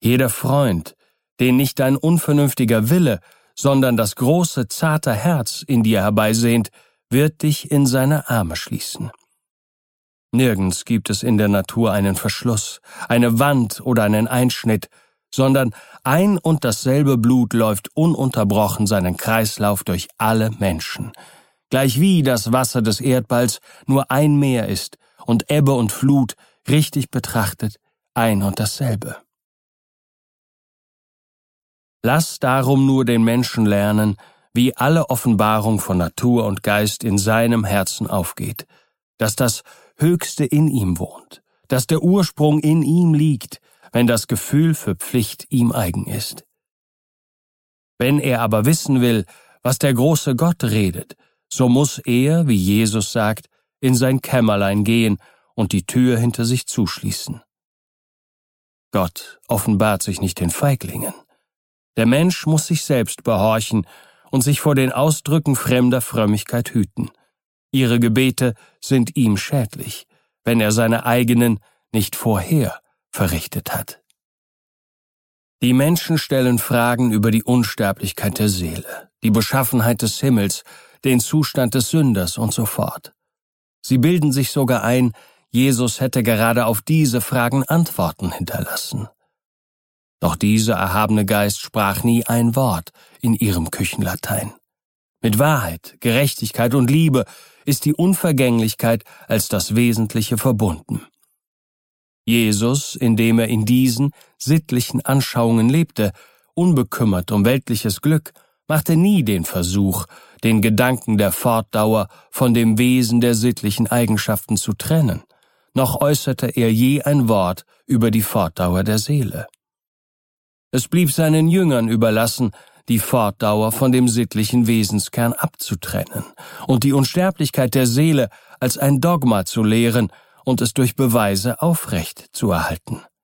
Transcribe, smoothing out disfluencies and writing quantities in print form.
Jeder Freund, den nicht dein unvernünftiger Wille, sondern das große, zarte Herz in dir herbeisehnt, wird dich in seine Arme schließen. Nirgends gibt es in der Natur einen Verschluss, eine Wand oder einen Einschnitt, sondern ein und dasselbe Blut läuft ununterbrochen seinen Kreislauf durch alle Menschen, gleichwie das Wasser des Erdballs nur ein Meer ist und Ebbe und Flut, richtig betrachtet, ein und dasselbe. Lass darum nur den Menschen lernen, wie alle Offenbarung von Natur und Geist in seinem Herzen aufgeht, dass das Höchste in ihm wohnt, dass der Ursprung in ihm liegt, wenn das Gefühl für Pflicht ihm eigen ist. Wenn er aber wissen will, was der große Gott redet, so muss er, wie Jesus sagt, in sein Kämmerlein gehen und die Tür hinter sich zuschließen. Gott offenbart sich nicht den Feiglingen. Der Mensch muss sich selbst behorchen und sich vor den Ausdrücken fremder Frömmigkeit hüten. Ihre Gebete sind ihm schädlich, wenn er seine eigenen nicht vorher verrichtet hat. Die Menschen stellen Fragen über die Unsterblichkeit der Seele, die Beschaffenheit des Himmels, den Zustand des Sünders und so fort. Sie bilden sich sogar ein, Jesus hätte gerade auf diese Fragen Antworten hinterlassen. Doch dieser erhabene Geist sprach nie ein Wort in ihrem Küchenlatein. Mit Wahrheit, Gerechtigkeit und Liebe ist die Unvergänglichkeit als das Wesentliche verbunden. Jesus, indem er in diesen sittlichen Anschauungen lebte, unbekümmert um weltliches Glück, machte nie den Versuch, den Gedanken der Fortdauer von dem Wesen der sittlichen Eigenschaften zu trennen, noch äußerte er je ein Wort über die Fortdauer der Seele. Es blieb seinen Jüngern überlassen, die Fortdauer von dem sittlichen Wesenskern abzutrennen und die Unsterblichkeit der Seele als ein Dogma zu lehren und es durch Beweise aufrecht zu erhalten.